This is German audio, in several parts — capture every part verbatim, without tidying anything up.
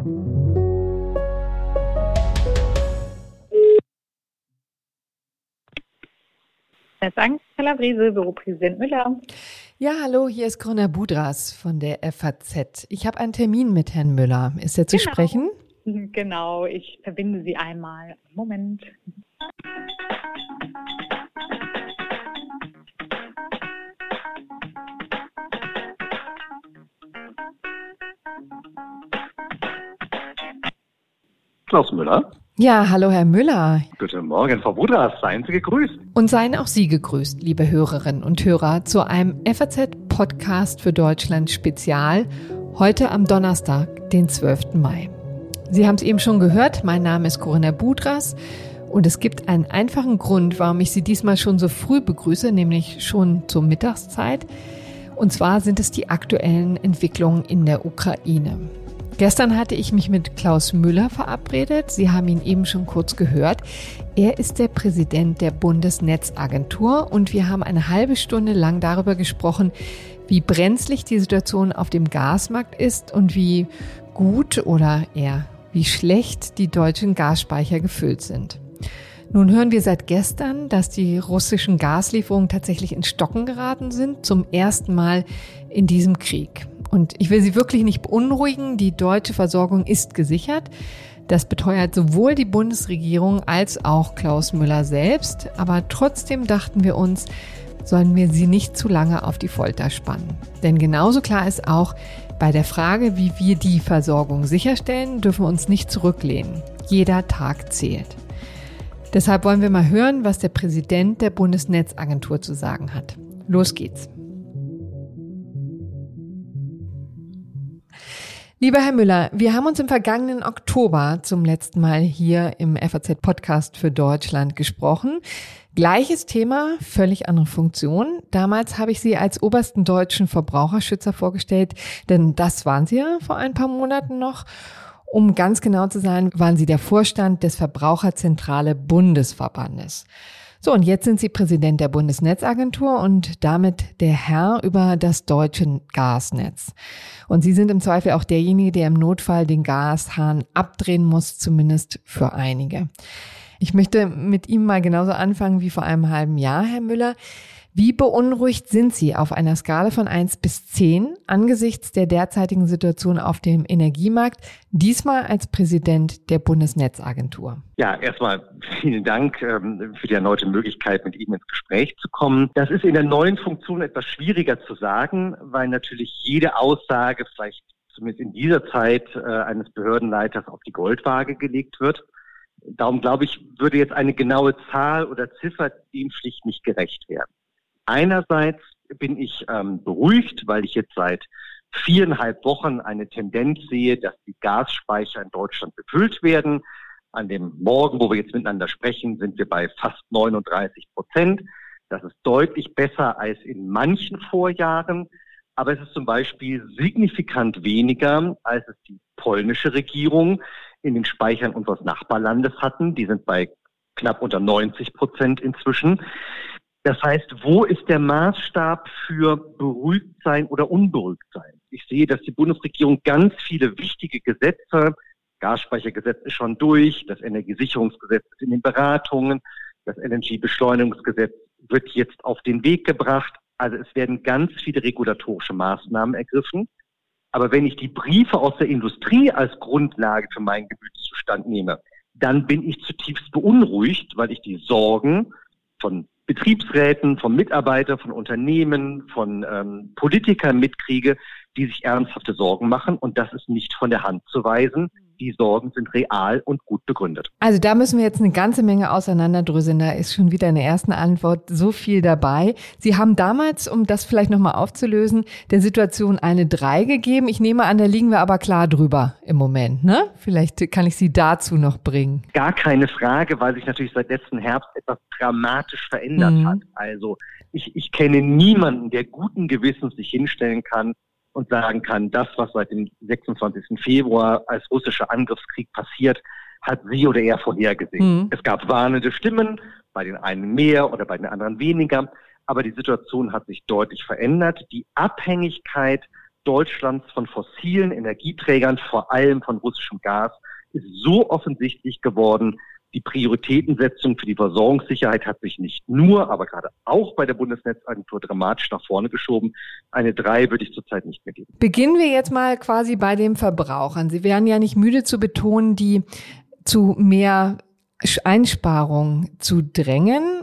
Sankt Calabrese, Büropräsident Müller. Ja, hallo, hier ist Corinna Budras von der F A Z. Ich habe einen Termin mit Herrn Müller. Ist er zu Genau. sprechen? Genau, ich verbinde Sie einmal. Moment. Klaus Müller. Ja, hallo Herr Müller. Guten Morgen, Frau Budras, seien Sie gegrüßt. Und seien auch Sie gegrüßt, liebe Hörerinnen und Hörer, zu einem F A Z-Podcast für Deutschland Spezial, heute am Donnerstag, den zwölften Mai. Sie haben es eben schon gehört, mein Name ist Corinna Budras und es gibt einen einfachen Grund, warum ich Sie diesmal schon so früh begrüße, nämlich schon zur Mittagszeit. Und zwar sind es die aktuellen Entwicklungen in der Ukraine. Gestern hatte ich mich mit Klaus Müller verabredet. Sie haben ihn eben schon kurz gehört. Er ist der Präsident der Bundesnetzagentur und wir haben eine halbe Stunde lang darüber gesprochen, wie brenzlig die Situation auf dem Gasmarkt ist und wie gut oder eher wie schlecht die deutschen Gasspeicher gefüllt sind. Nun hören wir seit gestern, dass die russischen Gaslieferungen tatsächlich ins Stocken geraten sind, zum ersten Mal in diesem Krieg. Und ich will Sie wirklich nicht beunruhigen, die deutsche Versorgung ist gesichert. Das beteuert sowohl die Bundesregierung als auch Klaus Müller selbst. Aber trotzdem dachten wir uns, sollen wir sie nicht zu lange auf die Folter spannen. Denn genauso klar ist auch, bei der Frage, wie wir die Versorgung sicherstellen, dürfen wir uns nicht zurücklehnen. Jeder Tag zählt. Deshalb wollen wir mal hören, was der Präsident der Bundesnetzagentur zu sagen hat. Los geht's. Lieber Herr Müller, wir haben uns im vergangenen Oktober zum letzten Mal hier im F A Z-Podcast für Deutschland gesprochen. Gleiches Thema, völlig andere Funktion. Damals habe ich Sie als obersten deutschen Verbraucherschützer vorgestellt, denn das waren Sie ja vor ein paar Monaten noch. Um ganz genau zu sein, waren Sie der Vorstand des Verbraucherzentrale Bundesverbandes. So, und jetzt sind Sie Präsident der Bundesnetzagentur und damit der Herr über das deutsche Gasnetz. Und Sie sind im Zweifel auch derjenige, der im Notfall den Gashahn abdrehen muss, zumindest für einige. Ich möchte mit Ihnen mal genauso anfangen wie vor einem halben Jahr, Herr Müller. Wie beunruhigt sind Sie auf einer Skala von eins bis zehn angesichts der derzeitigen Situation auf dem Energiemarkt, diesmal als Präsident der Bundesnetzagentur? Ja, erstmal vielen Dank ähm, für die erneute Möglichkeit, mit Ihnen ins Gespräch zu kommen. Das ist in der neuen Funktion etwas schwieriger zu sagen, weil natürlich jede Aussage vielleicht zumindest in dieser Zeit äh, eines Behördenleiters auf die Goldwaage gelegt wird. Darum glaube ich, würde jetzt eine genaue Zahl oder Ziffer dem schlicht nicht gerecht werden. Einerseits bin ich ähm, beruhigt, weil ich jetzt seit viereinhalb Wochen eine Tendenz sehe, dass die Gasspeicher in Deutschland befüllt werden. An dem Morgen, wo wir jetzt miteinander sprechen, sind wir bei fast neununddreißig Prozent. Das ist deutlich besser als in manchen Vorjahren. Aber es ist zum Beispiel signifikant weniger, als es die polnische Regierung in den Speichern unseres Nachbarlandes hatten. Die sind bei knapp unter neunzig Prozent inzwischen. Das heißt, wo ist der Maßstab für beruhigt sein oder unberuhigt sein? Ich sehe, dass die Bundesregierung ganz viele wichtige Gesetze, Gasspeichergesetz ist schon durch, das Energiesicherungsgesetz ist in den Beratungen, das L N G-Beschleunigungsgesetz wird jetzt auf den Weg gebracht. Also es werden ganz viele regulatorische Maßnahmen ergriffen. Aber wenn ich die Briefe aus der Industrie als Grundlage für meinen Gemütszustand nehme, dann bin ich zutiefst beunruhigt, weil ich die Sorgen von Betriebsräten, von Mitarbeitern, von Unternehmen, von ähm, Politikern mitkriege, die sich ernsthafte Sorgen machen. Und das ist nicht von der Hand zu weisen. Die Sorgen sind real und gut begründet. Also da müssen wir jetzt eine ganze Menge auseinanderdröseln. Da ist schon wieder in der ersten Antwort so viel dabei. Sie haben damals, um das vielleicht nochmal aufzulösen, der Situation eine drei gegeben. Ich nehme an, da liegen wir aber klar drüber im Moment, ne? Vielleicht kann ich Sie dazu noch bringen. Gar keine Frage, weil sich natürlich seit letzten Herbst etwas dramatisch verändert mhm. hat. Also ich, ich kenne niemanden, der guten Gewissens sich hinstellen kann und sagen kann, das, was seit dem sechsundzwanzigsten Februar als russischer Angriffskrieg passiert, hat sie oder er vorhergesehen. Mhm. Es gab warnende Stimmen, bei den einen mehr oder bei den anderen weniger, aber die Situation hat sich deutlich verändert. Die Abhängigkeit Deutschlands von fossilen Energieträgern, vor allem von russischem Gas, ist so offensichtlich geworden. Die Prioritätensetzung für die Versorgungssicherheit hat sich nicht nur, aber gerade auch bei der Bundesnetzagentur dramatisch nach vorne geschoben. Eine drei würde ich zurzeit nicht mehr geben. Beginnen wir jetzt mal quasi bei den Verbrauchern. Sie werden ja nicht müde zu betonen, die zu mehr Einsparung zu drängen,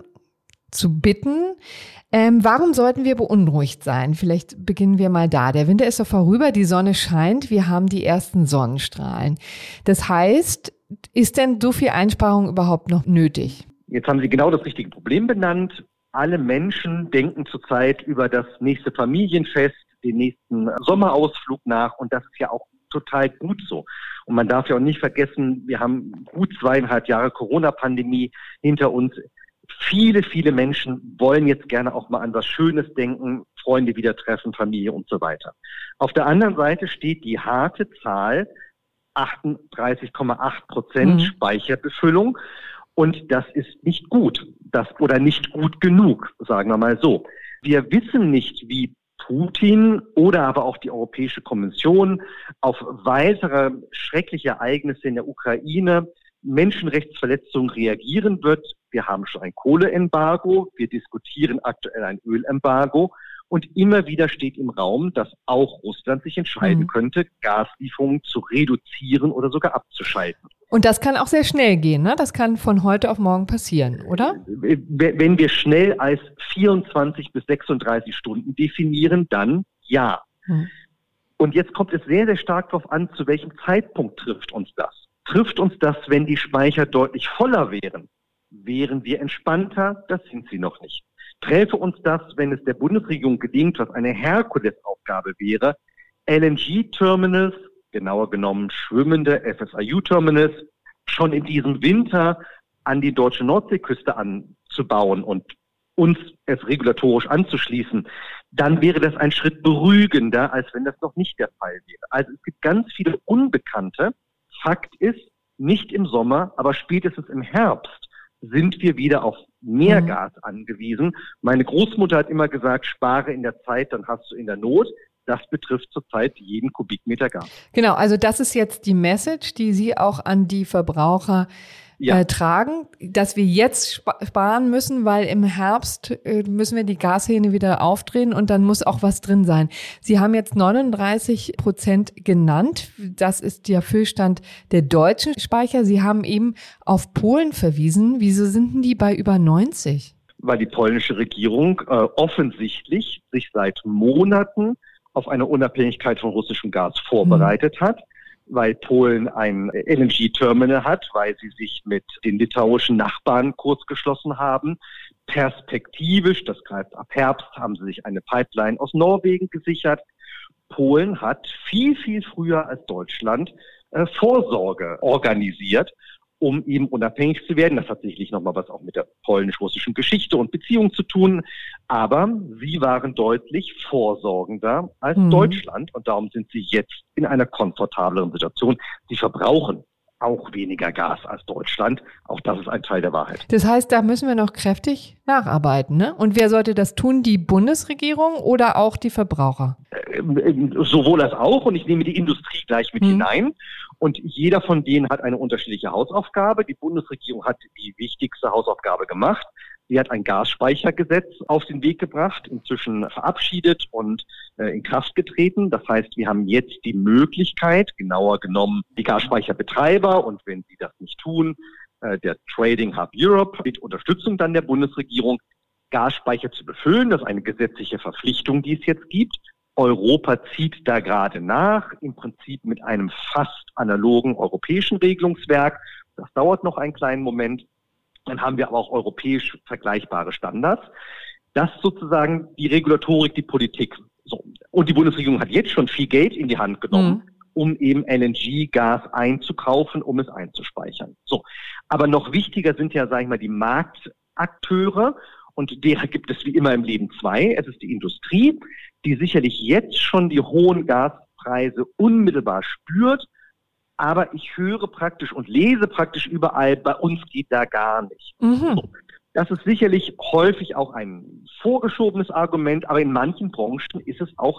zu bitten. Ähm, warum sollten wir beunruhigt sein? Vielleicht beginnen wir mal da. Der Winter ist doch vorüber, die Sonne scheint, wir haben die ersten Sonnenstrahlen. Das heißt, ist denn so viel Einsparung überhaupt noch nötig? Jetzt haben Sie genau das richtige Problem benannt. Alle Menschen denken zurzeit über das nächste Familienfest, den nächsten Sommerausflug nach und das ist ja auch total gut so. Und man darf ja auch nicht vergessen, wir haben gut zweieinhalb Jahre Corona-Pandemie hinter uns. Viele, viele Menschen wollen jetzt gerne auch mal an was Schönes denken, Freunde wieder treffen, Familie und so weiter. Auf der anderen Seite steht die harte Zahl, achtunddreißig Komma acht Prozent mhm. Speicherbefüllung. Und das ist nicht gut, das oder nicht gut genug, sagen wir mal so. Wir wissen nicht, wie Putin oder aber auch die Europäische Kommission auf weitere schreckliche Ereignisse in der Ukraine, Menschenrechtsverletzungen reagieren wird. Wir haben schon ein Kohleembargo, wir diskutieren aktuell ein Ölembargo und immer wieder steht im Raum, dass auch Russland sich entscheiden mhm. könnte, Gaslieferungen zu reduzieren oder sogar abzuschalten. Und das kann auch sehr schnell gehen, ne? Das kann von heute auf morgen passieren, oder? Wenn wir schnell als vierundzwanzig bis sechsunddreißig Stunden definieren, dann ja. Mhm. Und jetzt kommt es sehr, sehr stark darauf an, zu welchem Zeitpunkt trifft uns das. Trifft uns das, wenn die Speicher deutlich voller wären? Wären wir entspannter? Das sind sie noch nicht. Träfe uns das, wenn es der Bundesregierung gelingt, was eine Herkulesaufgabe wäre, L N G-Terminals, genauer genommen schwimmende F S I U-Terminals, schon in diesem Winter an die deutsche Nordseeküste anzubauen und uns es regulatorisch anzuschließen, dann wäre das ein Schritt beruhigender, als wenn das noch nicht der Fall wäre. Also es gibt ganz viele Unbekannte. Fakt ist, nicht im Sommer, aber spätestens im Herbst sind wir wieder auf mehr Gas angewiesen. Meine Großmutter hat immer gesagt, spare in der Zeit, dann hast du in der Not. Das betrifft zurzeit jeden Kubikmeter Gas. Genau, also das ist jetzt die Message, die Sie auch an die Verbraucher ja. äh, tragen, dass wir jetzt sp- sparen müssen, weil im Herbst äh, müssen wir die Gashähne wieder aufdrehen und dann muss auch was drin sein. Sie haben jetzt neununddreißig Prozent genannt. Das ist der Füllstand der deutschen Speicher. Sie haben eben auf Polen verwiesen. Wieso sind denn die bei über neunzig? Weil die polnische Regierung äh, offensichtlich sich seit Monaten auf eine Unabhängigkeit von russischem Gas vorbereitet mhm. hat, weil Polen ein L N G-Terminal hat, weil sie sich mit den litauischen Nachbarn kurz geschlossen haben. Perspektivisch, das greift ab Herbst, haben sie sich eine Pipeline aus Norwegen gesichert. Polen hat viel, viel früher als Deutschland äh, Vorsorge organisiert, um eben unabhängig zu werden. Das hat sicherlich nochmal was auch mit der polnisch-russischen Geschichte und Beziehung zu tun. Aber sie waren deutlich vorsorgender als mhm. Deutschland und darum sind sie jetzt in einer komfortableren Situation. Sie verbrauchen auch weniger Gas als Deutschland. Auch das ist ein Teil der Wahrheit. Das heißt, da müssen wir noch kräftig nacharbeiten, ne? Und wer sollte das tun? Die Bundesregierung oder auch die Verbraucher? Äh, sowohl als auch. Und ich nehme die Industrie gleich mit mhm. hinein. Und jeder von denen hat eine unterschiedliche Hausaufgabe. Die Bundesregierung hat die wichtigste Hausaufgabe gemacht. Sie hat ein Gasspeichergesetz auf den Weg gebracht, inzwischen verabschiedet und äh, in Kraft getreten. Das heißt, wir haben jetzt die Möglichkeit, genauer genommen die Gasspeicherbetreiber und wenn sie das nicht tun, äh, der Trading Hub Europe mit Unterstützung dann der Bundesregierung, Gasspeicher zu befüllen. Das ist eine gesetzliche Verpflichtung, die es jetzt gibt. Europa zieht da gerade nach, im Prinzip mit einem fast analogen europäischen Regelungswerk. Das dauert noch einen kleinen Moment. Dann haben wir aber auch europäisch vergleichbare Standards. Das sozusagen die Regulatorik, die Politik. So. Und die Bundesregierung hat jetzt schon viel Geld in die Hand genommen, mhm. um eben L N G-Gas einzukaufen, um es einzuspeichern. So. Aber noch wichtiger sind ja, sage ich mal, die Marktakteure. Und derer gibt es wie immer im Leben zwei. Es ist die Industrie, die sicherlich jetzt schon die hohen Gaspreise unmittelbar spürt. Aber ich höre praktisch und lese praktisch überall, bei uns geht da gar nicht. Mhm. So. Das ist sicherlich häufig auch ein vorgeschobenes Argument, aber in manchen Branchen ist es auch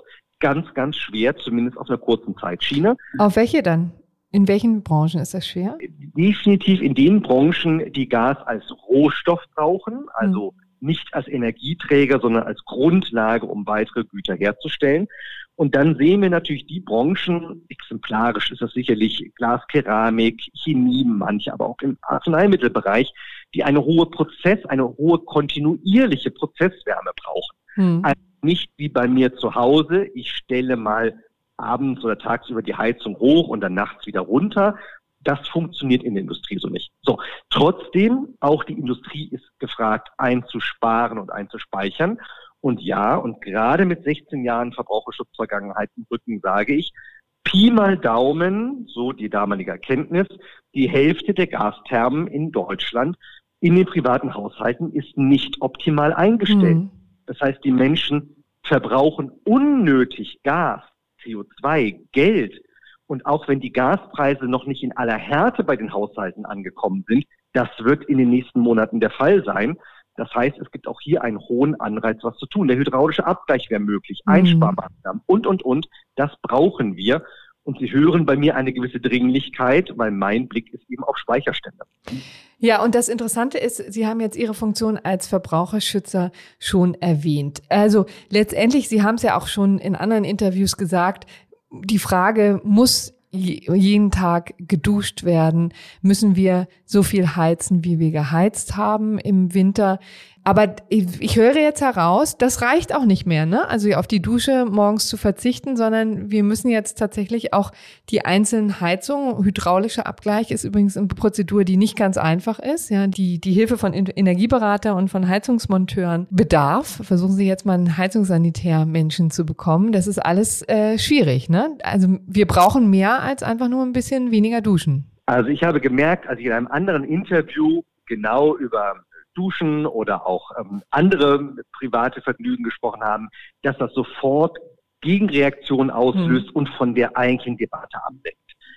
ganz, ganz schwer, zumindest auf einer kurzen Zeitschiene. Auf welche dann? In welchen Branchen ist das schwer? Definitiv in den Branchen, die Gas als Rohstoff brauchen, also mhm. nicht als Energieträger, sondern als Grundlage, um weitere Güter herzustellen. Und dann sehen wir natürlich die Branchen, exemplarisch ist das sicherlich Glas, Keramik, Chemie, manche, aber auch im Arzneimittelbereich, die eine hohe Prozess, eine hohe kontinuierliche Prozesswärme brauchen. Hm. Also nicht wie bei mir zu Hause, ich stelle mal abends oder tagsüber die Heizung hoch und dann nachts wieder runter. Das funktioniert in der Industrie so nicht. So, trotzdem, auch die Industrie ist gefragt, einzusparen und einzuspeichern. Und ja, und gerade mit sechzehn Jahren Verbraucherschutzvergangenheit im Rücken sage ich, Pi mal Daumen, so die damalige Erkenntnis, die Hälfte der Gasthermen in Deutschland in den privaten Haushalten ist nicht optimal eingestellt. Mhm. Das heißt, die Menschen verbrauchen unnötig Gas, C O zwei, Geld. Und auch wenn die Gaspreise noch nicht in aller Härte bei den Haushalten angekommen sind, das wird in den nächsten Monaten der Fall sein. Das heißt, es gibt auch hier einen hohen Anreiz, was zu tun. Der hydraulische Abgleich wäre möglich, mhm. Einsparmaßnahmen und, und, und. Das brauchen wir. Und Sie hören bei mir eine gewisse Dringlichkeit, weil mein Blick ist eben auf Speicherstände. Ja, und das Interessante ist, Sie haben jetzt Ihre Funktion als Verbraucherschützer schon erwähnt. Also letztendlich, Sie haben es ja auch schon in anderen Interviews gesagt, die Frage, muss jeden Tag geduscht werden? Müssen wir so viel heizen, wie wir geheizt haben im Winter? Aber ich höre jetzt heraus, das reicht auch nicht mehr, ne? Also auf die Dusche morgens zu verzichten, sondern wir müssen jetzt tatsächlich auch die einzelnen Heizungen, hydraulischer Abgleich ist übrigens eine Prozedur, die nicht ganz einfach ist, ja, die die Hilfe von Energieberater und von Heizungsmonteuren bedarf. Versuchen Sie jetzt mal einen Heizungssanitär-Menschen zu bekommen. Das ist alles äh, schwierig, ne? Also wir brauchen mehr als einfach nur ein bisschen weniger duschen. Also ich habe gemerkt, als ich in einem anderen Interview genau über Duschen oder auch ähm, andere private Vergnügen gesprochen haben, dass das sofort Gegenreaktionen auslöst hm. und von der eigentlichen Debatte ablenkt.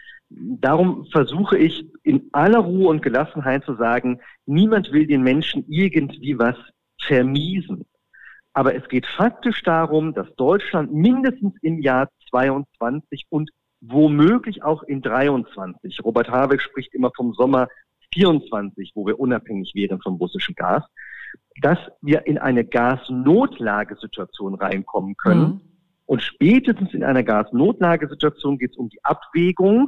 Darum versuche ich in aller Ruhe und Gelassenheit zu sagen, niemand will den Menschen irgendwie was vermiesen. Aber es geht faktisch darum, dass Deutschland mindestens im Jahr zweiundzwanzig und womöglich auch in dreiundzwanzig, Robert Habeck spricht immer vom Sommer vierundzwanzig, wo wir unabhängig wären vom russischen Gas, dass wir in eine Gasnotlagesituation reinkommen können. Mhm. Und spätestens in einer Gasnotlagesituation geht es um die Abwägung,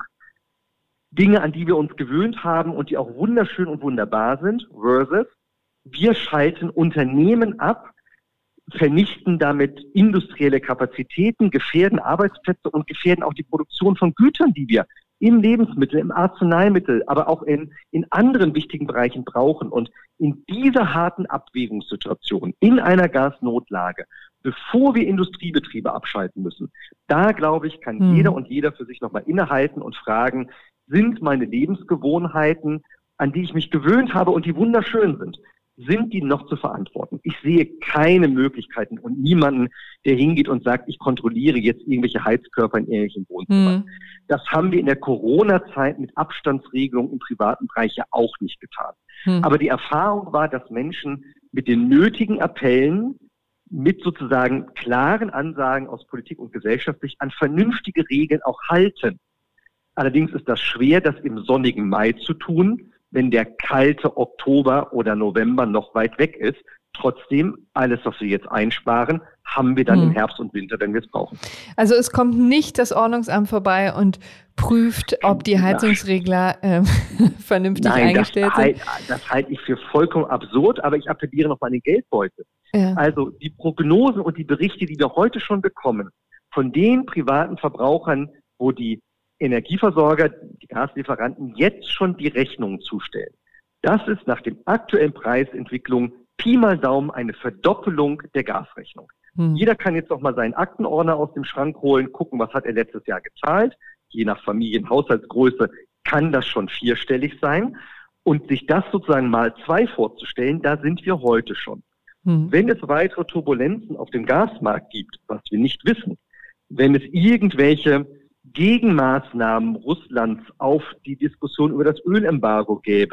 Dinge, an die wir uns gewöhnt haben und die auch wunderschön und wunderbar sind, versus wir schalten Unternehmen ab, vernichten damit industrielle Kapazitäten, gefährden Arbeitsplätze und gefährden auch die Produktion von Gütern, die wir im Lebensmittel, im Arzneimittel, aber auch in, in anderen wichtigen Bereichen brauchen. Und in dieser harten Abwägungssituation, in einer Gasnotlage, bevor wir Industriebetriebe abschalten müssen, da, glaube ich, kann hm. jeder und jeder für sich nochmal innehalten und fragen, sind meine Lebensgewohnheiten, an die ich mich gewöhnt habe und die wunderschön sind, sind die noch zu verantworten? Ich sehe keine Möglichkeiten und niemanden, der hingeht und sagt, ich kontrolliere jetzt irgendwelche Heizkörper in irgendwelchen Wohnzimmern. Mhm. Das haben wir in der Corona-Zeit mit Abstandsregelungen im privaten Bereich ja auch nicht getan. Mhm. Aber die Erfahrung war, dass Menschen mit den nötigen Appellen, mit sozusagen klaren Ansagen aus Politik und Gesellschaft sich an vernünftige Regeln auch halten. Allerdings ist das schwer, das im sonnigen Mai zu tun, wenn der kalte Oktober oder November noch weit weg ist. Trotzdem, alles, was wir jetzt einsparen, haben wir dann hm. im Herbst und Winter, wenn wir es brauchen. Also es kommt nicht das Ordnungsamt vorbei und prüft, ob die Heizungsregler äh, vernünftig Nein, eingestellt das sind? Halt, das halte ich für vollkommen absurd, aber ich appelliere noch mal an den Geldbeutel. Ja. Also die Prognosen und die Berichte, die wir heute schon bekommen, von den privaten Verbrauchern, wo die Energieversorger, die Gaslieferanten jetzt schon die Rechnungen zustellen. Das ist nach den aktuellen Preisentwicklungen Pi mal Daumen eine Verdoppelung der Gasrechnung. Hm. Jeder kann jetzt noch mal seinen Aktenordner aus dem Schrank holen, gucken, was hat er letztes Jahr gezahlt. Je nach Familienhaushaltsgröße kann das schon vierstellig sein. Und sich das sozusagen mal zwei vorzustellen, da sind wir heute schon. Hm. Wenn es weitere Turbulenzen auf dem Gasmarkt gibt, was wir nicht wissen, wenn es irgendwelche Gegenmaßnahmen Russlands auf die Diskussion über das Ölembargo gäbe,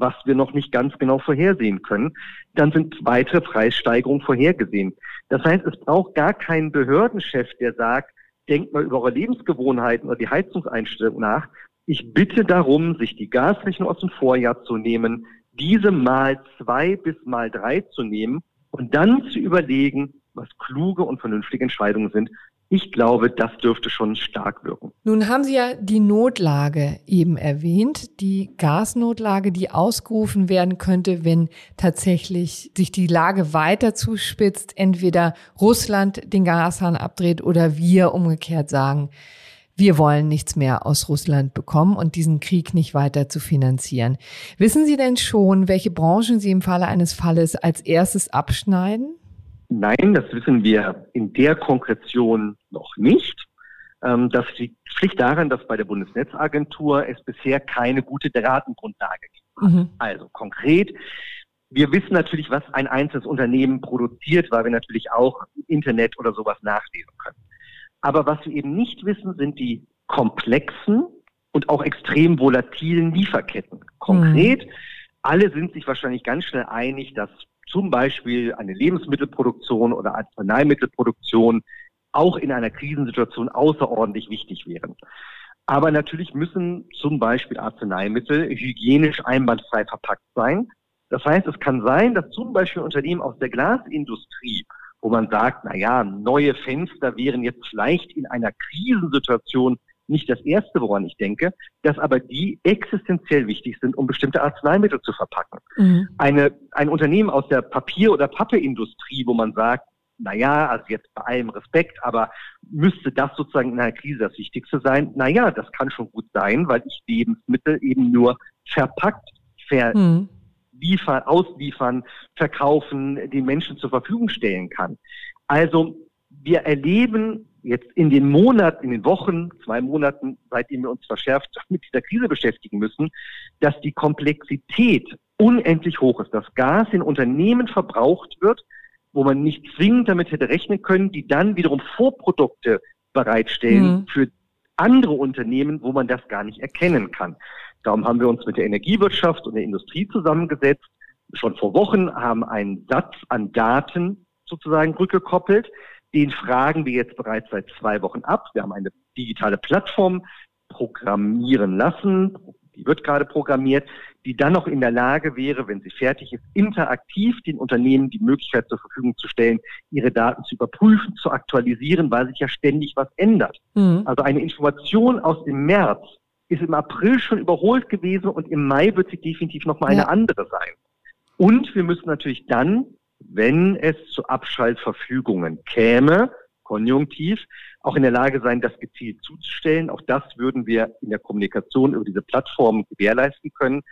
was wir noch nicht ganz genau vorhersehen können, dann sind weitere Preissteigerungen vorhergesehen. Das heißt, es braucht gar keinen Behördenchef, der sagt, denkt mal über eure Lebensgewohnheiten oder die Heizungseinstellung nach. Ich bitte darum, sich die Gasrechnung aus dem Vorjahr zu nehmen, diese mal zwei bis mal drei zu nehmen und dann zu überlegen, was kluge und vernünftige Entscheidungen sind. Ich glaube, das dürfte schon stark wirken. Nun haben Sie ja die Notlage eben erwähnt, die Gasnotlage, die ausgerufen werden könnte, wenn tatsächlich sich die Lage weiter zuspitzt, entweder Russland den Gashahn abdreht oder wir umgekehrt sagen, wir wollen nichts mehr aus Russland bekommen und diesen Krieg nicht weiter zu finanzieren. Wissen Sie denn schon, welche Branchen Sie im Falle eines Falles als erstes abschneiden? Nein, das wissen wir in der Konkretion noch nicht. Das liegt schlicht daran, dass bei der Bundesnetzagentur es bisher keine gute Datengrundlage gibt. Mhm. Also konkret, wir wissen natürlich, was ein einzelnes Unternehmen produziert, weil wir natürlich auch im Internet oder sowas nachlesen können. Aber was wir eben nicht wissen, sind die komplexen und auch extrem volatilen Lieferketten. Konkret, mhm. alle sind sich wahrscheinlich ganz schnell einig, dass zum Beispiel eine Lebensmittelproduktion oder Arzneimittelproduktion auch in einer Krisensituation außerordentlich wichtig wären. Aber natürlich müssen zum Beispiel Arzneimittel hygienisch einwandfrei verpackt sein. Das heißt, es kann sein, dass zum Beispiel Unternehmen aus der Glasindustrie, wo man sagt, na ja, neue Fenster wären jetzt vielleicht in einer Krisensituation nicht das Erste, woran ich denke, dass aber die existenziell wichtig sind, um bestimmte Arzneimittel zu verpacken. Mhm. Eine, ein Unternehmen aus der Papier- oder Pappeindustrie, wo man sagt, na ja, also jetzt bei allem Respekt, aber müsste das sozusagen in einer Krise das Wichtigste sein? Na ja, das kann schon gut sein, weil ich Lebensmittel eben nur verpackt verliefern, mhm. ausliefern, verkaufen, den Menschen zur Verfügung stellen kann. Also wir erleben jetzt in den Monaten, in den Wochen, zwei Monaten, seitdem wir uns verschärft mit dieser Krise beschäftigen müssen, dass die Komplexität unendlich hoch ist. Das Gas in Unternehmen verbraucht wird, wo man nicht zwingend damit hätte rechnen können, die dann wiederum Vorprodukte bereitstellen mhm. für andere Unternehmen, wo man das gar nicht erkennen kann. Darum haben wir uns mit der Energiewirtschaft und der Industrie zusammengesetzt, schon vor Wochen, haben einen Satz an Daten sozusagen rückgekoppelt. Den fragen wir jetzt bereits seit zwei Wochen ab. Wir haben eine digitale Plattform programmieren lassen, die wird gerade programmiert, die dann noch in der Lage wäre, wenn sie fertig ist, interaktiv den Unternehmen die Möglichkeit zur Verfügung zu stellen, ihre Daten zu überprüfen, zu aktualisieren, weil sich ja ständig was ändert. Mhm. Also eine Information aus dem März ist im April schon überholt gewesen und im Mai wird sie definitiv nochmal ja. eine andere sein. Und wir müssen natürlich dann, wenn es zu Abschaltverfügungen käme, konjunktiv, auch in der Lage sein, das gezielt zuzustellen. Auch das würden wir in der Kommunikation über diese Plattform gewährleisten können.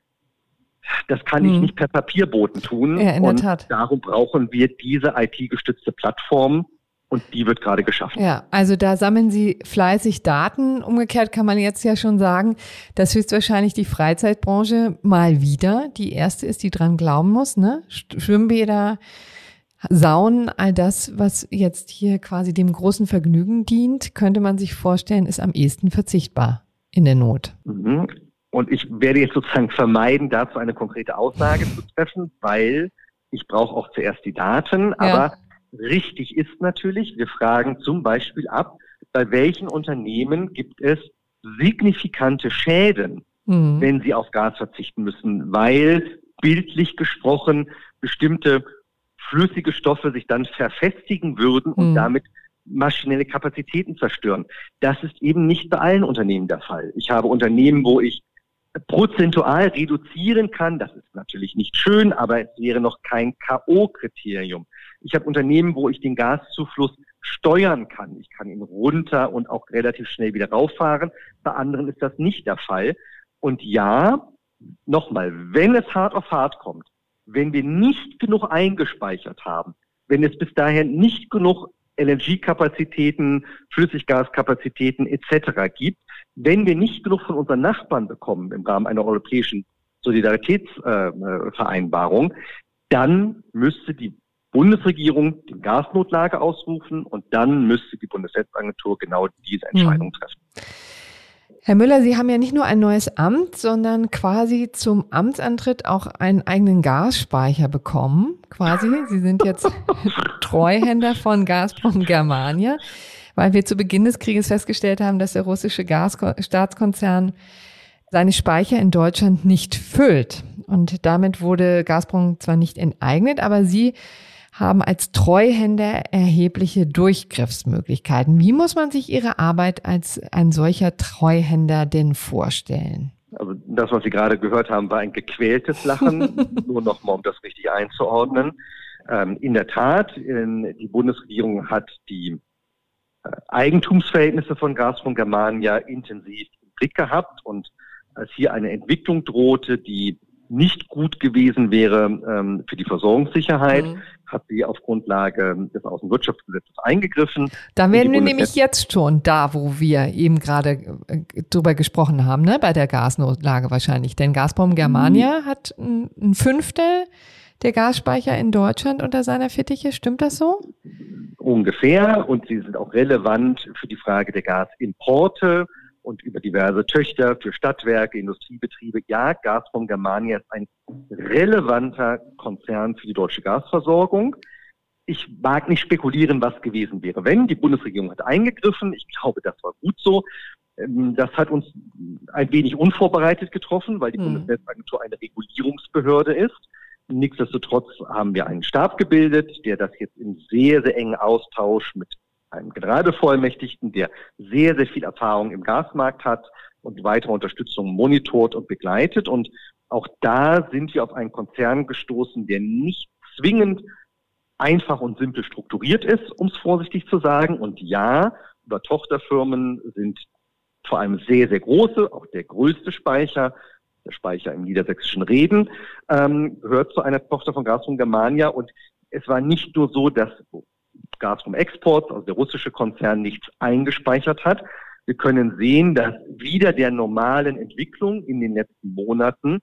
Das kann hm. ich nicht per Papierboten tun. Ja, in der und Tat. Darum brauchen wir diese I T-gestützte Plattform. Und die wird gerade geschaffen. Ja, also da sammeln Sie fleißig Daten. Umgekehrt kann man jetzt ja schon sagen, dass höchstwahrscheinlich die Freizeitbranche mal wieder die erste ist, die dran glauben muss, ne? Schwimmbäder, Saunen, all das, was jetzt hier quasi dem großen Vergnügen dient, könnte man sich vorstellen, ist am ehesten verzichtbar in der Not. Mhm. Und ich werde jetzt sozusagen vermeiden, dazu eine konkrete Aussage zu treffen, weil ich brauche auch zuerst die Daten, ja. aber richtig ist natürlich, wir fragen zum Beispiel ab, bei welchen Unternehmen gibt es signifikante Schäden, mhm. wenn sie auf Gas verzichten müssen, weil bildlich gesprochen bestimmte flüssige Stoffe sich dann verfestigen würden und mhm. damit maschinelle Kapazitäten zerstören. Das ist eben nicht bei allen Unternehmen der Fall. Ich habe Unternehmen, wo ich prozentual reduzieren kann. Das ist natürlich nicht schön, aber es wäre noch kein K O-Kriterium. Ich habe Unternehmen, wo ich den Gaszufluss steuern kann. Ich kann ihn runter und auch relativ schnell wieder rauffahren. Bei anderen ist das nicht der Fall. Und ja, nochmal, wenn es hart auf hart kommt, wenn wir nicht genug eingespeichert haben, wenn es bis dahin nicht genug L N G-Kapazitäten, Flüssiggaskapazitäten et cetera gibt, wenn wir nicht genug von unseren Nachbarn bekommen im Rahmen einer europäischen Solidaritätsvereinbarung, äh, dann müsste die Bundesregierung die Gasnotlage ausrufen und dann müsste die Bundesnetzagentur genau diese Entscheidung treffen. Herr Müller, Sie haben ja nicht nur ein neues Amt, sondern quasi zum Amtsantritt auch einen eigenen Gasspeicher bekommen. Quasi, Sie sind jetzt Treuhänder von Gazprom Germania, weil wir zu Beginn des Krieges festgestellt haben, dass der russische Gasstaatskonzern seine Speicher in Deutschland nicht füllt. Und damit wurde Gazprom zwar nicht enteignet, aber Sie haben als Treuhänder erhebliche Durchgriffsmöglichkeiten. Wie muss man sich Ihre Arbeit als ein solcher Treuhänder denn vorstellen? Also das, was Sie gerade gehört haben, war ein gequältes Lachen, nur noch mal, um das richtig einzuordnen. Ähm, in der Tat, in, die Bundesregierung hat die äh, Eigentumsverhältnisse von Gazprom Germania intensiv im Blick gehabt, und als hier eine Entwicklung drohte, die nicht gut gewesen wäre ähm, für die Versorgungssicherheit, mhm. hat sie auf Grundlage des Außenwirtschaftsgesetzes eingegriffen. Da wären wir nämlich jetzt schon da, wo wir eben gerade äh, drüber gesprochen haben, ne? Bei der Gasnotlage wahrscheinlich. Denn Gazprom Germania mhm. hat ein, ein Fünftel der Gasspeicher in Deutschland unter seiner Fittiche. Stimmt das so? Ungefähr. Und sie sind auch relevant für die Frage der Gasimporte und über diverse Töchter für Stadtwerke, Industriebetriebe. Ja, Gazprom Germania ist ein relevanter Konzern für die deutsche Gasversorgung. Ich mag nicht spekulieren, was gewesen wäre, wenn. Die Bundesregierung hat eingegriffen. Ich glaube, das war gut so. Das hat uns ein wenig unvorbereitet getroffen, weil die hm. Bundesnetzagentur eine Regulierungsbehörde ist. Nichtsdestotrotz haben wir einen Stab gebildet, der das jetzt in sehr, sehr engen Austausch mit einem Generalbevollmächtigten, der sehr, sehr viel Erfahrung im Gasmarkt hat und weitere Unterstützung monitort und begleitet. Und auch da sind wir auf einen Konzern gestoßen, der nicht zwingend einfach und simpel strukturiert ist, um es vorsichtig zu sagen. Und ja, über Tochterfirmen sind vor allem sehr, sehr große, auch der größte Speicher, der Speicher im niedersächsischen Reden, ähm, gehört zu einer Tochter von Gazprom Germania. Und es war nicht nur so, dass Gazprom Export, also der russische Konzern, nichts eingespeichert hat. Wir können sehen, dass wieder der normalen Entwicklung in den letzten Monaten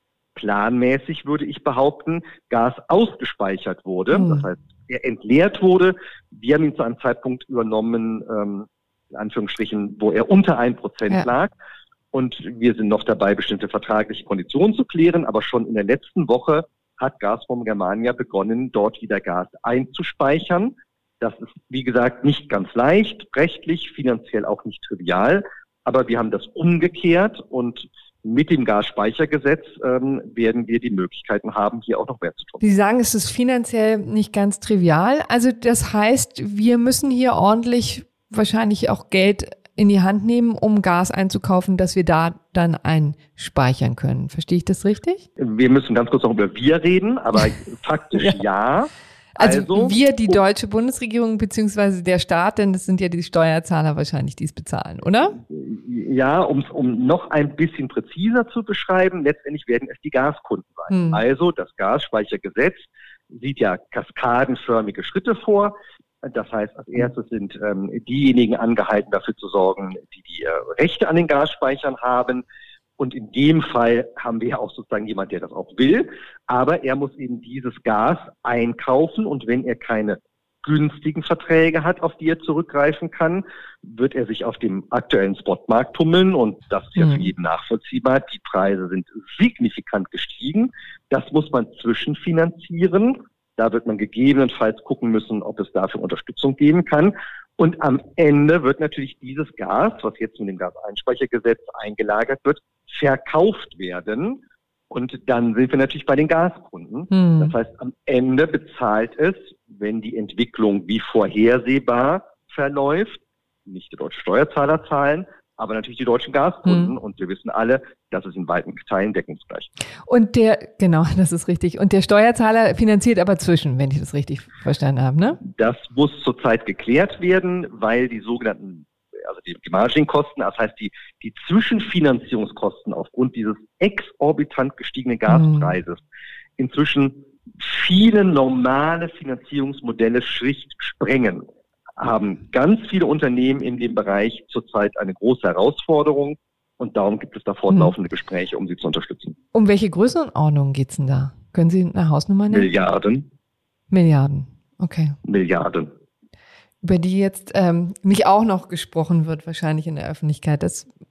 planmäßig, würde ich behaupten, Gas ausgespeichert wurde. Mhm. Das heißt, er entleert wurde. Wir haben ihn zu einem Zeitpunkt übernommen, ähm, in Anführungsstrichen, wo er unter ein Prozent ja. lag. Und wir sind noch dabei, bestimmte vertragliche Konditionen zu klären. Aber schon in der letzten Woche hat Gazprom Germania begonnen, dort wieder Gas einzuspeichern. Das ist, wie gesagt, nicht ganz leicht, rechtlich, finanziell auch nicht trivial. Aber wir haben das umgekehrt, und mit dem Gasspeichergesetz ähm, werden wir die Möglichkeiten haben, hier auch noch mehr zu tun. Sie sagen, es ist finanziell nicht ganz trivial. Also das heißt, wir müssen hier ordentlich wahrscheinlich auch Geld in die Hand nehmen, um Gas einzukaufen, dass wir da dann einspeichern können. Verstehe ich das richtig? Wir müssen ganz kurz noch über wir reden, aber faktisch ja. ja. Also, also wir, die deutsche Bundesregierung beziehungsweise der Staat, denn das sind ja die Steuerzahler wahrscheinlich, die es bezahlen, oder? Ja, um um noch ein bisschen präziser zu beschreiben, letztendlich werden es die Gaskunden sein. Hm. Also das Gasspeichergesetz sieht ja kaskadenförmige Schritte vor. Das heißt, als erstes sind ähm, diejenigen angehalten, dafür zu sorgen, die die äh, Rechte an den Gasspeichern haben. Und in dem Fall haben wir ja auch sozusagen jemand, der das auch will. Aber er muss eben dieses Gas einkaufen. Und wenn er keine günstigen Verträge hat, auf die er zurückgreifen kann, wird er sich auf dem aktuellen Spotmarkt tummeln. Und das ist ja mhm. für jeden nachvollziehbar. Die Preise sind signifikant gestiegen. Das muss man zwischenfinanzieren. Da wird man gegebenenfalls gucken müssen, ob es dafür Unterstützung geben kann. Und am Ende wird natürlich dieses Gas, was jetzt mit dem Gaseinspeichergesetz eingelagert wird, verkauft werden. Und dann sind wir natürlich bei den Gaskunden. Hm. Das heißt, am Ende bezahlt es, wenn die Entwicklung wie vorhersehbar verläuft, nicht die deutschen Steuerzahler zahlen, aber natürlich die deutschen Gaskunden. Hm. Und wir wissen alle, das ist in weiten Teilen deckungsgleich. Und der, genau, das ist richtig. Und der Steuerzahler finanziert aber zwischen, wenn ich das richtig verstanden habe, ne? Das muss zurzeit geklärt werden, weil die sogenannten, also die, die Margin-Kosten, das heißt die, die Zwischenfinanzierungskosten aufgrund dieses exorbitant gestiegenen Gaspreises hm. inzwischen viele normale Finanzierungsmodelle schlicht sprengen. Haben ganz viele Unternehmen in dem Bereich zurzeit eine große Herausforderung, und darum gibt es da fortlaufende Gespräche, um sie zu unterstützen. Um welche Größenordnung geht's denn da? Können Sie eine Hausnummer nennen? Milliarden. Milliarden, okay. Milliarden. Über die jetzt ähm, nicht auch noch gesprochen wird, wahrscheinlich in der Öffentlichkeit. Das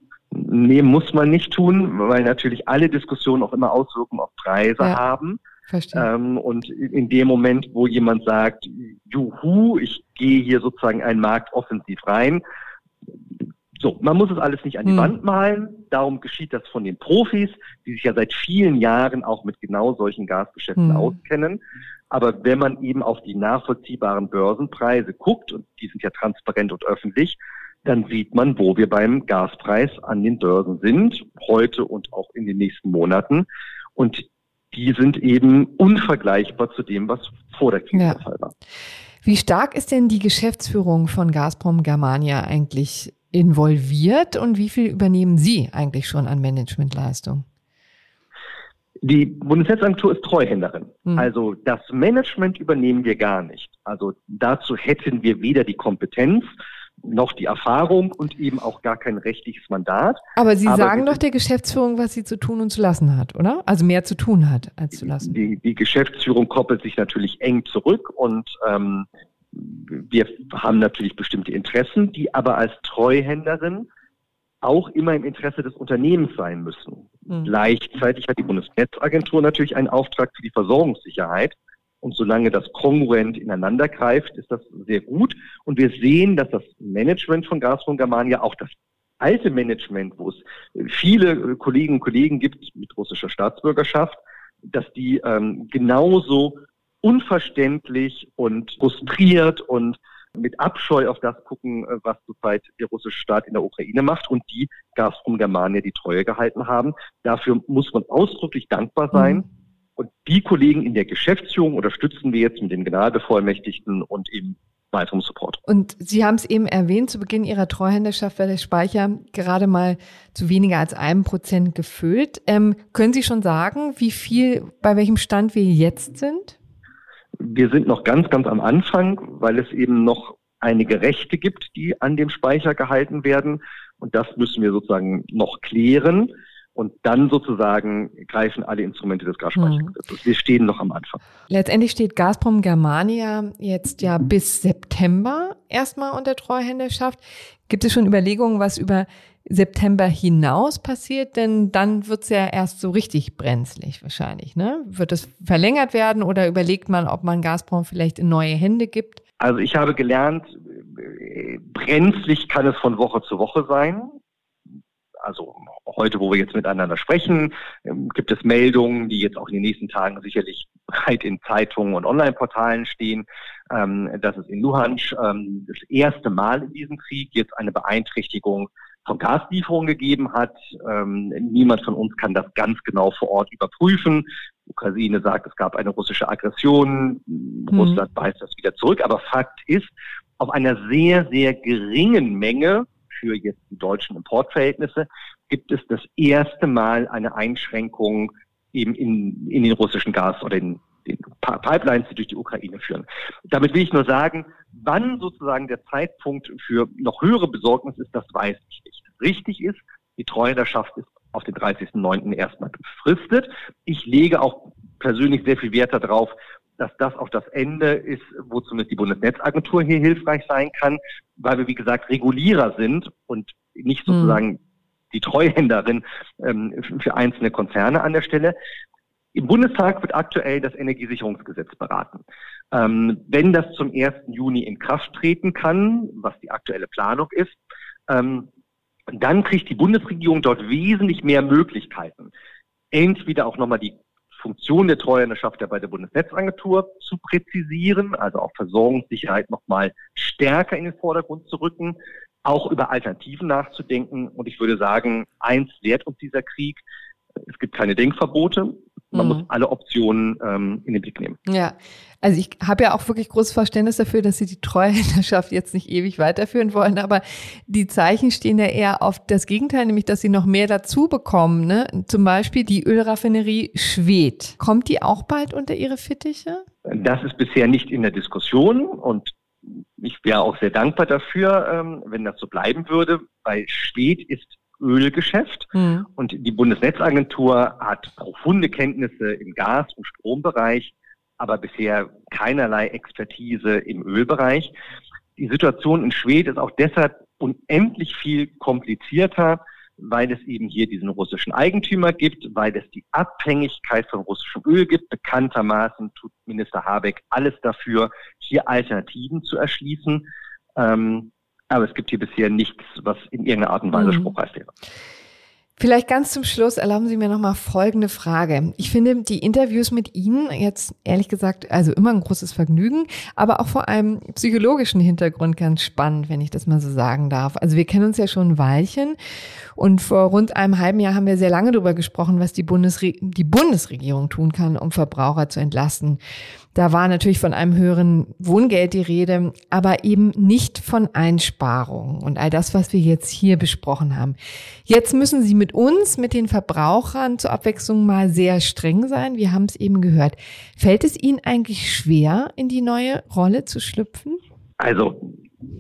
Nee, muss man nicht tun, weil natürlich alle Diskussionen auch immer Auswirkungen auf Preise ja. haben. Verstehe. Ähm, und in dem Moment, wo jemand sagt, juhu, ich gehe hier sozusagen einen Markt offensiv rein, so, man muss es alles nicht an die hm. Wand malen, darum geschieht das von den Profis, die sich ja seit vielen Jahren auch mit genau solchen Gasgeschäften hm. auskennen. Aber wenn man eben auf die nachvollziehbaren Börsenpreise guckt, und die sind ja transparent und öffentlich, dann sieht man, wo wir beim Gaspreis an den Börsen sind, heute und auch in den nächsten Monaten. Und die sind eben unvergleichbar zu dem, was vor der Krise ja. der Fall war. Wie stark ist denn die Geschäftsführung von Gazprom Germania eigentlich involviert und wie viel übernehmen Sie eigentlich schon an Managementleistung? Die Bundesnetzagentur ist Treuhänderin. Hm. Also das Management übernehmen wir gar nicht. Also dazu hätten wir weder die Kompetenz noch die Erfahrung und eben auch gar kein rechtliches Mandat. Aber Sie Aber sagen doch der Geschäftsführung, was sie zu tun und zu lassen hat, oder? Also mehr zu tun hat als zu lassen. Die, die Geschäftsführung koppelt sich natürlich eng zurück und ähm, wir haben natürlich bestimmte Interessen, die aber als Treuhänderin auch immer im Interesse des Unternehmens sein müssen. Mhm. Gleichzeitig hat die Bundesnetzagentur natürlich einen Auftrag für die Versorgungssicherheit. Und solange das kongruent ineinander greift, ist das sehr gut. Und wir sehen, dass das Management von Gazprom Germania, auch das alte Management, wo es viele Kolleginnen und Kollegen gibt mit russischer Staatsbürgerschaft, dass die ähm, genauso unverständlich und frustriert und mit Abscheu auf das gucken, was zurzeit der russische Staat in der Ukraine macht und die Gazprom Germania die Treue gehalten haben. Dafür muss man ausdrücklich dankbar sein. Mhm. Und die Kollegen in der Geschäftsführung unterstützen wir jetzt mit dem Generalbevollmächtigten und eben weiterem Support. Und Sie haben es eben erwähnt, zu Beginn Ihrer Treuhänderschaft war der Speicher gerade mal zu weniger als einem Prozent gefüllt. Ähm, können Sie schon sagen, wie viel, bei welchem Stand wir jetzt sind? Wir sind noch ganz, ganz am Anfang, weil es eben noch einige Rechte gibt, die an dem Speicher gehalten werden. Und das müssen wir sozusagen noch klären. Und dann sozusagen greifen alle Instrumente des Gasspeichergesetzes. Wir stehen noch am Anfang. Letztendlich steht Gazprom Germania jetzt ja bis September erstmal unter Treuhänderschaft. Gibt es schon Überlegungen, was über September hinaus passiert? Denn dann wird es ja erst so richtig brenzlig wahrscheinlich, ne? Wird es verlängert werden oder überlegt man, ob man Gazprom vielleicht in neue Hände gibt? Also ich habe gelernt, brenzlig kann es von Woche zu Woche sein. Also heute, wo wir jetzt miteinander sprechen, gibt es Meldungen, die jetzt auch in den nächsten Tagen sicherlich breit in Zeitungen und Online-Portalen stehen, dass es in Luhansk das erste Mal in diesem Krieg jetzt eine Beeinträchtigung von Gaslieferungen gegeben hat. Niemand von uns kann das ganz genau vor Ort überprüfen. Die Ukraine sagt, es gab eine russische Aggression. Mhm. Russland weist das wieder zurück. Aber Fakt ist, auf einer sehr, sehr geringen Menge für jetzt die deutschen Importverhältnisse gibt es das erste Mal eine Einschränkung eben in, in den russischen Gas- oder in den Pipelines, die durch die Ukraine führen. Damit will ich nur sagen, wann sozusagen der Zeitpunkt für noch höhere Besorgnis ist, das weiß ich nicht. Richtig ist, die Treuhänderschaft ist auf den dreißigsten neunten erstmal befristet. Ich lege auch persönlich sehr viel Wert darauf, dass das auch das Ende ist, wo zumindest die Bundesnetzagentur hier hilfreich sein kann, weil wir, wie gesagt, Regulierer sind und nicht sozusagen hm. die Treuhänderin ähm, für einzelne Konzerne an der Stelle. Im Bundestag wird aktuell das Energiesicherungsgesetz beraten. Ähm, wenn das zum ersten Juni in Kraft treten kann, was die aktuelle Planung ist, ähm, dann kriegt die Bundesregierung dort wesentlich mehr Möglichkeiten, entweder auch nochmal die Funktion der Treuhänderschaft ja bei der Bundesnetzagentur zu präzisieren, also auch Versorgungssicherheit nochmal stärker in den Vordergrund zu rücken, auch über Alternativen nachzudenken. Und ich würde sagen, eins lehrt uns dieser Krieg, es gibt keine Denkverbote. Man mhm. muss alle Optionen ähm, in den Blick nehmen. Ja, also ich habe ja auch wirklich großes Verständnis dafür, dass Sie die Treuhänderschaft jetzt nicht ewig weiterführen wollen, aber die Zeichen stehen ja eher auf das Gegenteil, nämlich dass Sie noch mehr dazu bekommen, ne? Zum Beispiel die Ölraffinerie Schwedt. Kommt die auch bald unter Ihre Fittiche? Das ist bisher nicht in der Diskussion und ich wäre auch sehr dankbar dafür, ähm, wenn das so bleiben würde, weil Schwedt ist Ölgeschäft mhm. und die Bundesnetzagentur hat profunde Kenntnisse im Gas- und Strombereich, aber bisher keinerlei Expertise im Ölbereich. Die Situation in Schwedt ist auch deshalb unendlich viel komplizierter, weil es eben hier diesen russischen Eigentümer gibt, weil es die Abhängigkeit von russischem Öl gibt. Bekanntermaßen tut Minister Habeck alles dafür, hier Alternativen zu erschließen. Ähm, aber es gibt hier bisher nichts, was in irgendeiner Art und Weise spruchreif wäre. Vielleicht ganz zum Schluss erlauben Sie mir noch mal folgende Frage. Ich finde die Interviews mit Ihnen jetzt ehrlich gesagt also immer ein großes Vergnügen, aber auch vor einem psychologischen Hintergrund ganz spannend, wenn ich das mal so sagen darf. Also wir kennen uns ja schon ein Weilchen und vor rund einem halben Jahr haben wir sehr lange darüber gesprochen, was die, Bundesre- die Bundesregierung tun kann, um Verbraucher zu entlasten. Da war natürlich von einem höheren Wohngeld die Rede, aber eben nicht von Einsparungen und all das, was wir jetzt hier besprochen haben. Jetzt müssen Sie mit uns, mit den Verbrauchern zur Abwechslung mal sehr streng sein. Wir haben es eben gehört. Fällt es Ihnen eigentlich schwer, in die neue Rolle zu schlüpfen? Also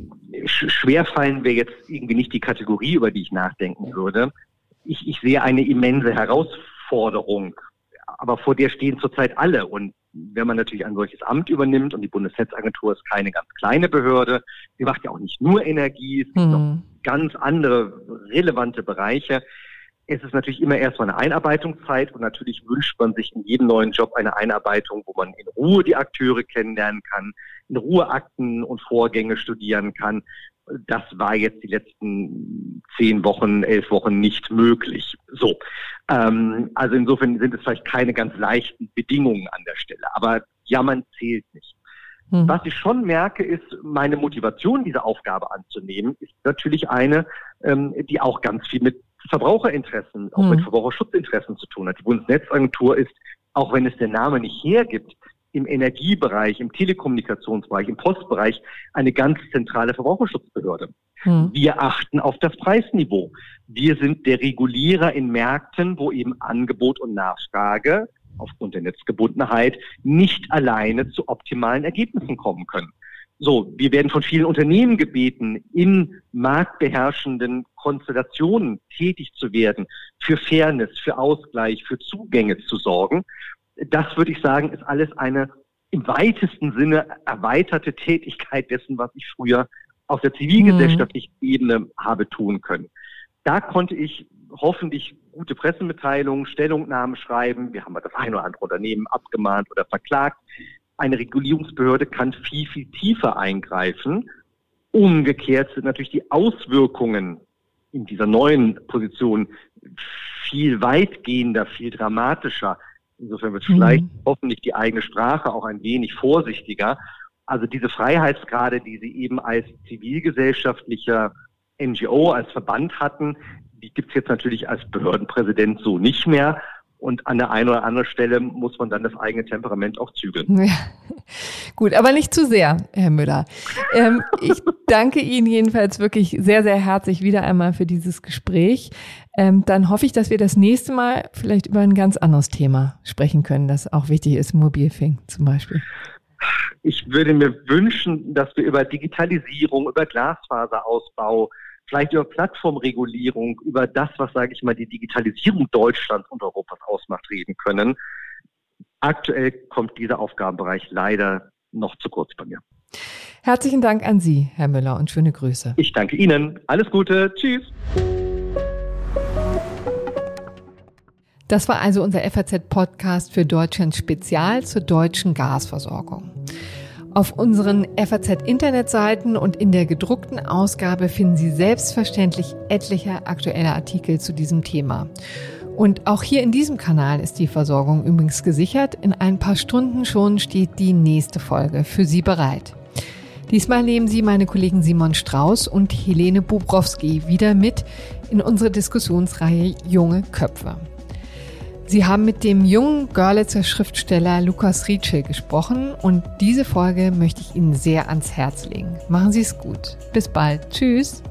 schwer fallen wäre jetzt irgendwie nicht die Kategorie, über die ich nachdenken würde. Ich, ich sehe eine immense Herausforderung, aber vor der stehen zurzeit alle. Und wenn man natürlich ein solches Amt übernimmt, und die Bundesnetzagentur ist keine ganz kleine Behörde, sie macht ja auch nicht nur Energie, es gibt hm. noch ganz andere relevante Bereiche. Es ist natürlich immer erstmal eine Einarbeitungszeit und natürlich wünscht man sich in jedem neuen Job eine Einarbeitung, wo man in Ruhe die Akteure kennenlernen kann, in Ruhe Akten und Vorgänge studieren kann. Das war jetzt die letzten zehn Wochen, elf Wochen nicht möglich. So, ähm, also insofern sind es vielleicht keine ganz leichten Bedingungen an der Stelle. Aber jammern zählt nicht. Mhm. Was ich schon merke, ist, meine Motivation, diese Aufgabe anzunehmen, ist natürlich eine, ähm, die auch ganz viel mit Verbraucherinteressen, auch mhm. mit Verbraucherschutzinteressen zu tun hat. Die Bundesnetzagentur ist, auch wenn es der Name nicht hergibt, im Energiebereich, im Telekommunikationsbereich, im Postbereich eine ganz zentrale Verbraucherschutzbehörde. Hm. Wir achten auf das Preisniveau. Wir sind der Regulierer in Märkten, wo eben Angebot und Nachfrage aufgrund der Netzgebundenheit nicht alleine zu optimalen Ergebnissen kommen können. So, wir werden von vielen Unternehmen gebeten, in marktbeherrschenden Konstellationen tätig zu werden, für Fairness, für Ausgleich, für Zugänge zu sorgen. Das, würde ich sagen, ist alles eine im weitesten Sinne erweiterte Tätigkeit dessen, was ich früher auf der zivilgesellschaftlichen mhm. Ebene habe tun können. Da konnte ich hoffentlich gute Pressemitteilungen, Stellungnahmen schreiben. Wir haben das ein oder andere Unternehmen abgemahnt oder verklagt. Eine Regulierungsbehörde kann viel, viel tiefer eingreifen. Umgekehrt sind natürlich die Auswirkungen in dieser neuen Position viel weitgehender, viel dramatischer. Insofern wird vielleicht mhm. hoffentlich die eigene Sprache auch ein wenig vorsichtiger. Also diese Freiheitsgrade, die Sie eben als zivilgesellschaftlicher N G O, als Verband hatten, die gibt es jetzt natürlich als Behördenpräsident so nicht mehr. Und an der einen oder anderen Stelle muss man dann das eigene Temperament auch zügeln. Ja. Gut, aber nicht zu sehr, Herr Müller. Ähm, ich danke Ihnen jedenfalls wirklich sehr, sehr herzlich wieder einmal für dieses Gespräch. Ähm, dann hoffe ich, dass wir das nächste Mal vielleicht über ein ganz anderes Thema sprechen können, das auch wichtig ist, Mobilfunk zum Beispiel. Ich würde mir wünschen, dass wir über Digitalisierung, über Glasfaserausbau, vielleicht über Plattformregulierung, über das, was, sage ich mal, die Digitalisierung Deutschlands und Europas ausmacht, reden können. Aktuell kommt dieser Aufgabenbereich leider noch zu kurz bei mir. Herzlichen Dank an Sie, Herr Müller, und schöne Grüße. Ich danke Ihnen. Alles Gute. Tschüss. Das war also unser F A Z-Podcast für Deutschland Spezial zur deutschen Gasversorgung. Auf unseren F A Z-Internetseiten und in der gedruckten Ausgabe finden Sie selbstverständlich etliche aktuelle Artikel zu diesem Thema. Und auch hier in diesem Kanal ist die Versorgung übrigens gesichert. In ein paar Stunden schon steht die nächste Folge für Sie bereit. Diesmal nehmen Sie meine Kollegen Simon Strauß und Helene Bubrowski wieder mit in unsere Diskussionsreihe Junge Köpfe. Sie haben mit dem jungen Görlitzer Schriftsteller Lukas Rietschel gesprochen und diese Folge möchte ich Ihnen sehr ans Herz legen. Machen Sie es gut. Bis bald. Tschüss.